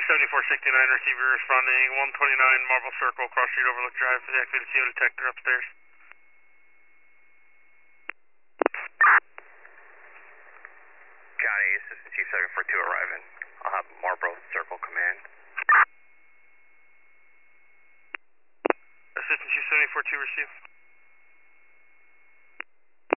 7469, receiver responding 129 Marble Circle, Cross Street Overlook Drive for the activated CO detector upstairs. County, Assistant Chief 742 arriving. I'll have Marlboro Circle command. Assistant Chief 7442 receive.